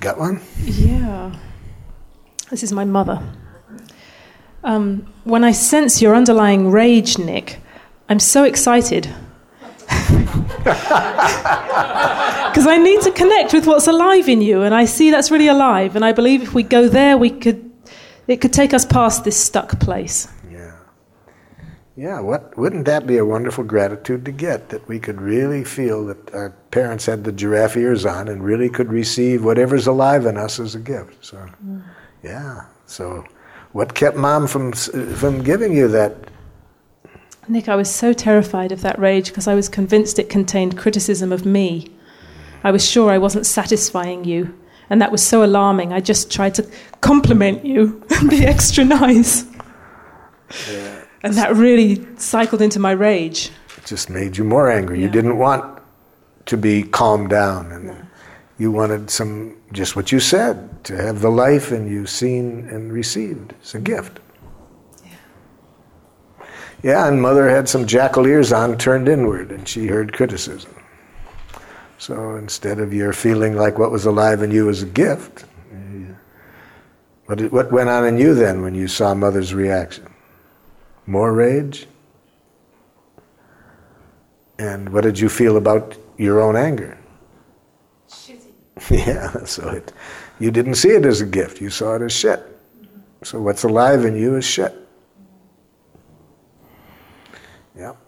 Got one? Yeah. This is my mother. When I sense your underlying rage, Nick, I'm so excited. Because I need to connect with what's alive in you, and I see that's really alive, and I believe if we go there, it could take us past this stuck place. Yeah, wouldn't that be a wonderful gratitude to get, that we could really feel that our parents had the giraffe ears on and really could receive whatever's alive in us as a gift. So, yeah. So, what kept Mom from giving you that? Nick, I was so terrified of that rage because I was convinced it contained criticism of me. I was sure I wasn't satisfying you, and that was so alarming. I just tried to compliment you and be extra nice. Yeah. And that really cycled into my rage. It just made you more angry. Yeah. You didn't want to be calmed down. And you wanted just what you said, to have the life in you seen and received. It's a gift. Yeah, and Mother had some jackal ears on, turned inward, and she heard criticism. So instead of your feeling like what was alive in you was a gift, what went on in you then when you saw Mother's reaction? More rage? And what did you feel about your own anger? Shitty. Yeah, so you didn't see it as a gift, you saw it as shit. So what's alive in you is shit. Yeah.